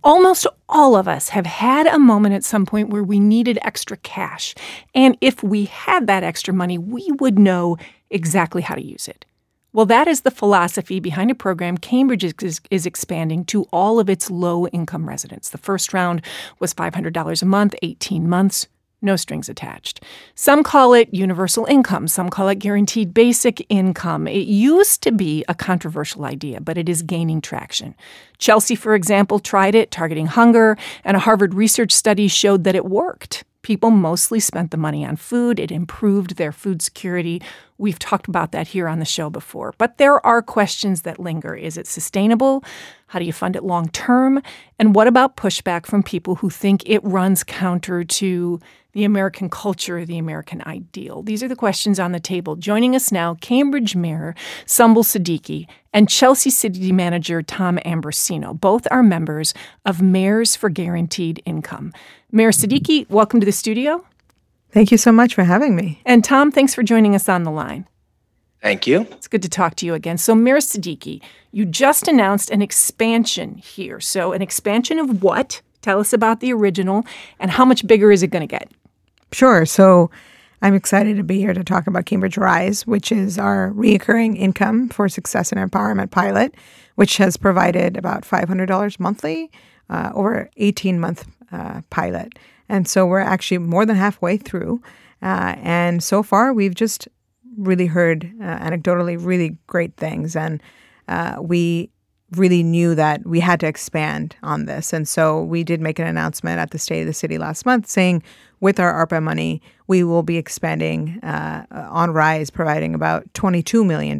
Almost all of us have had a moment at some point where we needed extra cash. And if we had that extra money, we would know exactly how to use it. Well, that is the philosophy behind a program Cambridge is expanding to all of its low-income residents. The first round was $500 a month, 18 months. No strings attached. Some call it universal income. Some call it guaranteed basic income. It used to be a controversial idea, but it is gaining traction. Chelsea, for example, tried it, targeting hunger, and a Harvard research study showed that it worked. People mostly spent the money on food. It improved their food security. We've talked about that here on the show before. But there are questions that linger. Is it sustainable? How do you fund it long term? And what about pushback from people who think it runs counter to the American culture, the American ideal? These are the questions on the table. Joining us now, Cambridge Mayor Sumbul Siddiqui and Chelsea City Manager Tom Ambrosino. Both are members of Mayors for Guaranteed Income. Mayor Siddiqui, welcome to the studio. Thank you so much for having me. And Tom, thanks for joining us on the line. Thank you. It's good to talk to you again. So, Mayor Siddiqui, you just announced an expansion here. So, an expansion of what? Tell us about the original, and how much bigger is it going to get? Sure. So I'm excited to be here to talk about Cambridge Rise, which is our recurring income for success and empowerment pilot, which has provided about $500 monthly over 18-month pilot. And so we're actually more than halfway through. And so far, we've just really heard anecdotally really great things. And we really knew that we had to expand on this. And so we did make an announcement at the State of the City last month saying with our ARPA money, we will be expanding on Rise, providing about $22 million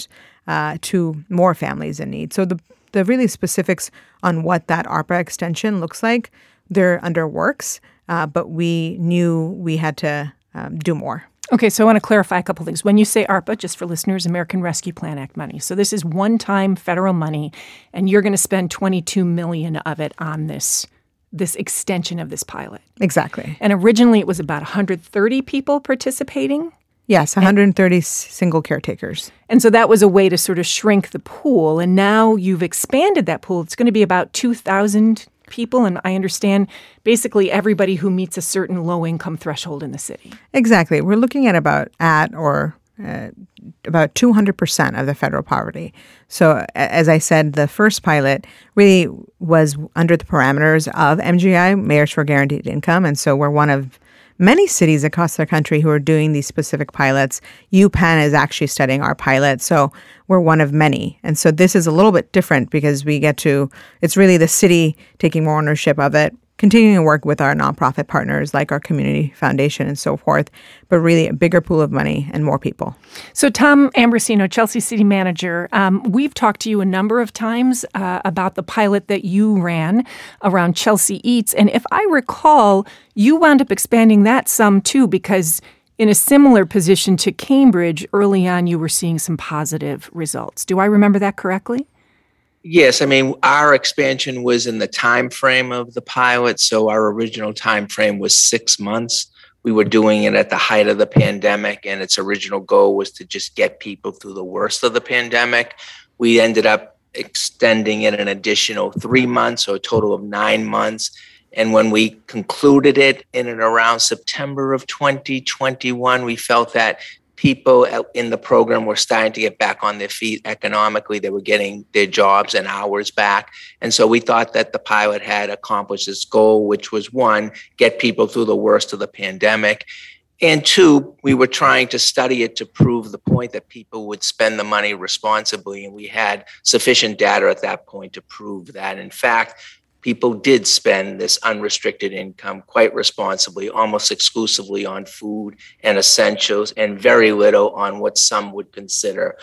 to more families in need. So the really specifics on what that ARPA extension looks like, they're under works, but we knew we had to do more. Okay, so I want to clarify a couple things. When you say ARPA, just for listeners, American Rescue Plan Act money. So this is one-time federal money, and you're going to spend $22 million of it on this extension of this pilot. Exactly. And originally it was about 130 people participating? Yes, 130 single caretakers. And so that was a way to sort of shrink the pool. And now you've expanded that pool. It's going to be about 2,000 people. And I understand basically everybody who meets a certain low-income threshold in the city. Exactly. We're looking at about 200% of the federal poverty. So as I said, the first pilot really was under the parameters of MGI, Mayors for Guaranteed Income. And so we're one of many cities across the country who are doing these specific pilots. UPenn is actually studying our pilot. So we're one of many. And so this is a little bit different because it's really the city taking more ownership of it, continuing to work with our nonprofit partners like our community foundation and so forth, but really a bigger pool of money and more people. So Tom Ambrosino, Chelsea City Manager, we've talked to you a number of times about the pilot that you ran around Chelsea Eats. And if I recall, you wound up expanding that some too, because in a similar position to Cambridge, early on you were seeing some positive results. Do I remember that correctly? Yes, I mean, our expansion was in the time frame of the pilot. So our original time frame was 6 months. We were doing it at the height of the pandemic, and its original goal was to just get people through the worst of the pandemic. We ended up extending it an additional 3 months, so a total of 9 months. And when we concluded it in and around September of 2021, we felt that people in the program were starting to get back on their feet economically. They were getting their jobs and hours back. And so we thought that the pilot had accomplished its goal, which was one, get people through the worst of the pandemic. And two, we were trying to study it to prove the point that people would spend the money responsibly. And we had sufficient data at that point to prove that. In fact, people did spend this unrestricted income quite responsibly, almost exclusively on food and essentials, and very little on what some would consider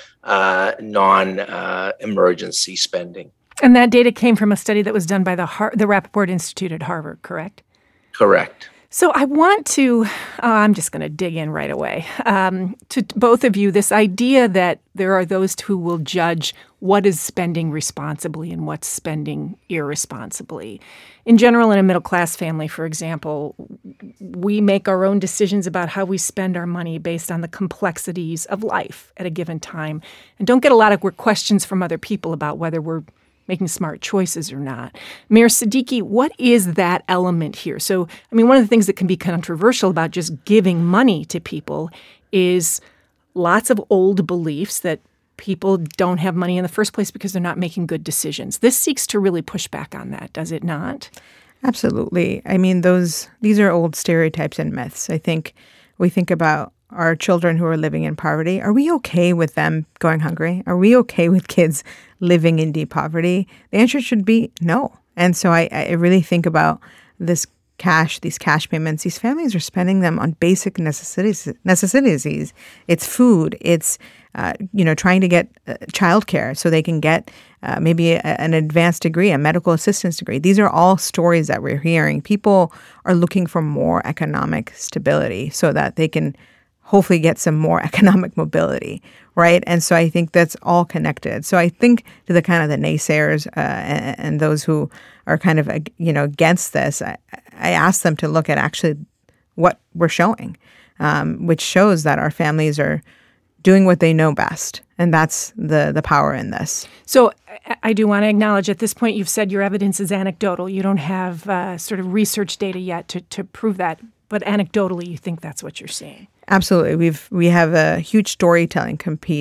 non-emergency spending. And that data came from a study that was done by the Rappaport Institute at Harvard, correct? Correct. So I want to, I'm just going to dig in right away, to both of you, this idea that there are those who will judge what is spending responsibly and what's spending irresponsibly. In general, in a middle-class family, for example, we make our own decisions about how we spend our money based on the complexities of life at a given time, and don't get a lot of questions from other people about whether we're making smart choices or not. Mayor Siddiqui, what is that element here? So, I mean, one of the things that can be controversial about just giving money to people is lots of old beliefs that people don't have money in the first place because they're not making good decisions. This seeks to really push back on that, does it not? Absolutely. I mean, these are old stereotypes and myths. I think we think about our children who are living in poverty. Are we okay with them going hungry? Are we okay with kids living in deep poverty? The answer should be no. And so I really think about these cash payments. These families are spending them on basic necessities. It's food. It's trying to get childcare so they can get maybe an advanced degree, a medical assistance degree. These are all stories that we're hearing. People are looking for more economic stability so that they can hopefully get some more economic mobility, right? And so I think that's all connected. So I think to the kind of the naysayers and those who are kind of against this, I ask them to look at actually what we're showing, which shows that our families are doing what they know best. And that's the power in this. So I do want to acknowledge at this point you've said your evidence is anecdotal. You don't have sort of research data yet to prove that. But anecdotally, you think that's what you're seeing. Absolutely. We have a huge storytelling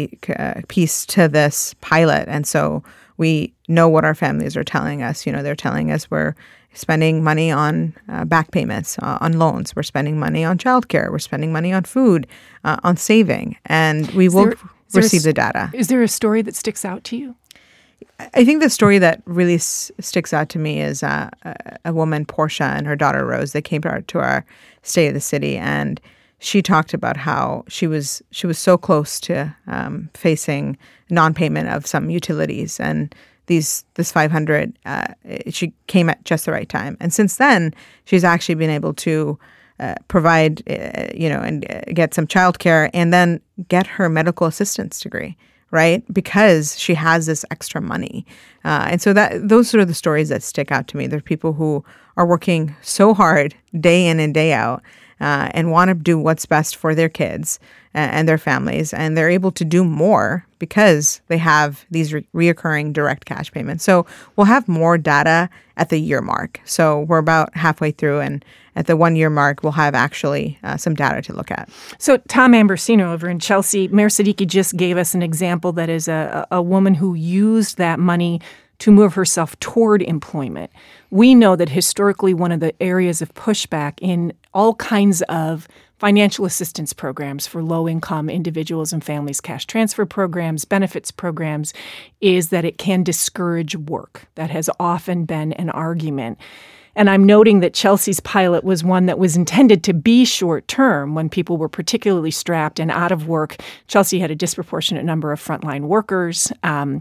piece to this pilot. And so we know what our families are telling us. They're telling us we're spending money on back payments, on loans. We're spending money on childcare. We're spending money on food, on saving. And we will receive the data. Is there a story that sticks out to you? I think the story that really sticks out to me is a woman, Portia, and her daughter, Rose. They came to our State of the City, and she talked about how she was so close to facing non-payment of some utilities, and this 500, she came at just the right time. And since then, she's actually been able to provide, and get some childcare, and then get her medical assistance degree. Right? Because she has this extra money. And so those are the stories that stick out to me. There are people who are working so hard day in and day out and want to do what's best for their kids and their families. And they're able to do more because they have these reoccurring direct cash payments. So we'll have more data at the year mark. So we're about halfway through, and at the 1 year mark, we'll have actually some data to look at. So Tom Ambrosino over in Chelsea, Mayor Siddiqui just gave us an example that is a woman who used that money to move herself toward employment. We know that historically one of the areas of pushback in all kinds of financial assistance programs for low-income individuals and families, cash transfer programs, benefits programs, is that it can discourage work. That has often been an argument. And I'm noting that Chelsea's pilot was one that was intended to be short-term when people were particularly strapped and out of work. Chelsea had a disproportionate number of frontline workers.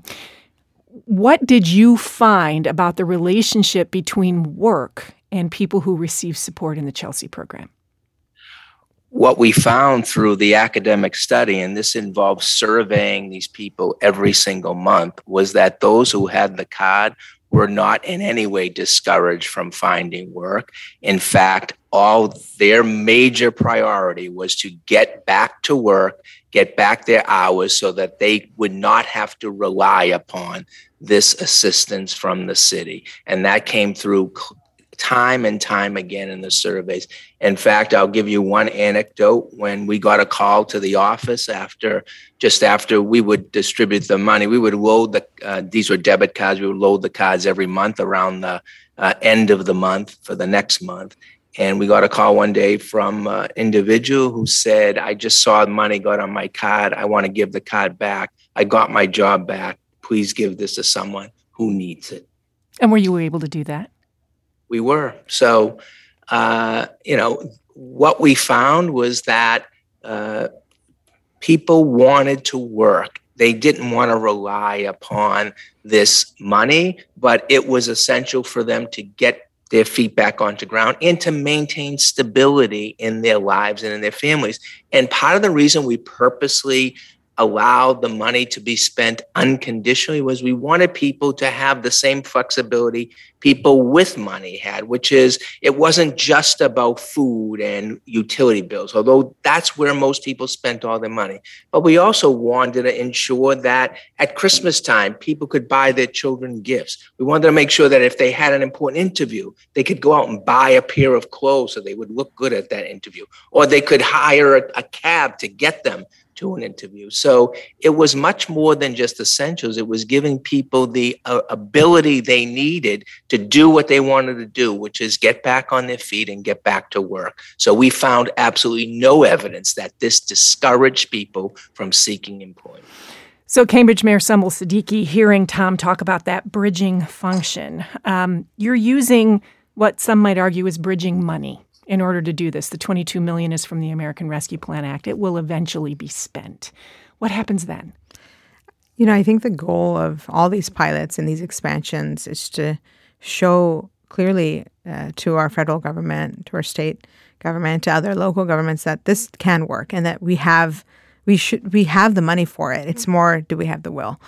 What did you find about the relationship between work and people who receive support in the Chelsea program? What we found through the academic study, and this involves surveying these people every single month, was that those who had the card were not in any way discouraged from finding work. In fact, all their major priority was to get back to work, get back their hours so that they would not have to rely upon this assistance from the city. And that came through time and time again in the surveys. In fact, I'll give you one anecdote. When we got a call to the office just after we would distribute the money, we would load these were debit cards, we would load the cards every month around the end of the month for the next month. And we got a call one day from an individual who said, I just saw the money got on my card. I want to give the card back. I got my job back. Please give this to someone who needs it. And were you able to do that? We were. So, what we found was that people wanted to work. They didn't want to rely upon this money, but it was essential for them to get their feet back onto ground and to maintain stability in their lives and in their families. And part of the reason we purposely allowed the money to be spent unconditionally was we wanted people to have the same flexibility people with money had, which is it wasn't just about food and utility bills, although that's where most people spent all their money. But we also wanted to ensure that at Christmas time, people could buy their children gifts. We wanted to make sure that if they had an important interview, they could go out and buy a pair of clothes so they would look good at that interview, or they could hire a cab to get them to an interview. So it was much more than just essentials. It was giving people the ability they needed to do what they wanted to do, which is get back on their feet and get back to work. So we found absolutely no evidence that this discouraged people from seeking employment. So Cambridge Mayor Sumbul Siddiqui, hearing Tom talk about that bridging function, you're using what some might argue is bridging money in order to do this. The $22 million is from the American Rescue Plan Act. It will eventually be spent. What happens then? You know, I think the goal of all these pilots and these expansions is to show clearly to our federal government, to our state government, to other local governments that this can work and that we have the money for it. It's more, do we have the will?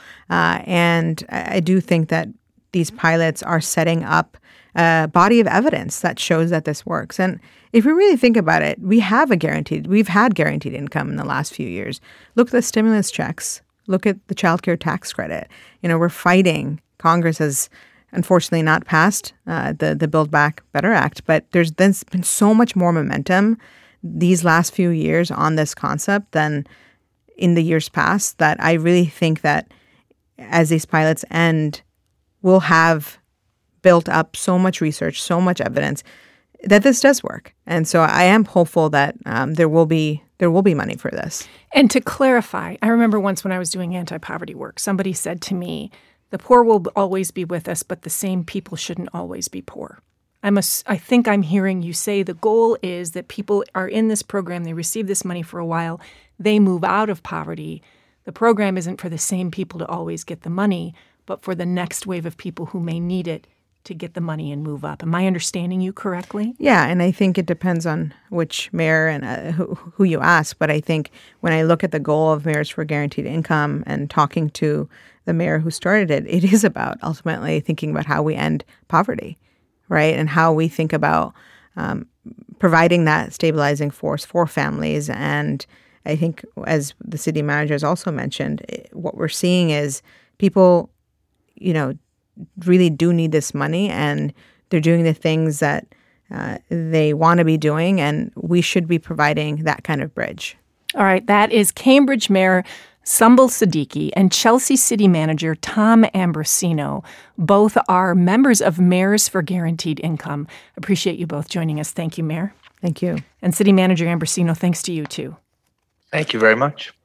And I do think that these pilots are setting up a body of evidence that shows that this works. And if we really think about it, we've had guaranteed income in the last few years. Look at the stimulus checks. Look at the child care tax credit. You know, we're fighting. Congress has unfortunately not passed the Build Back Better Act, but there's been so much more momentum these last few years on this concept than in the years past that I really think that as these pilots end, we'll have built up so much research, so much evidence that this does work. And so I am hopeful that there will be money for this. And to clarify, I remember once when I was doing anti-poverty work, somebody said to me, the poor will always be with us, but the same people shouldn't always be poor. I think I'm hearing you say the goal is that people are in this program, they receive this money for a while, they move out of poverty. The program isn't for the same people to always get the money, but for the next wave of people who may need it to get the money and move up. Am I understanding you correctly? Yeah, and I think it depends on which mayor and who you ask. But I think when I look at the goal of Mayors for Guaranteed Income and talking to the mayor who started it, it is about ultimately thinking about how we end poverty, right? And how we think about providing that stabilizing force for families. And I think, as the city manager has also mentioned, what we're seeing is people, you know, really do need this money, and they're doing the things that they want to be doing, and we should be providing that kind of bridge. All right, that is Cambridge Mayor Sumbul Siddiqui and Chelsea City Manager Tom Ambrosino. Both are members of Mayors for Guaranteed Income. Appreciate you both joining us. Thank you, Mayor. Thank you. And City Manager Ambrosino, thanks to you too. Thank you very much.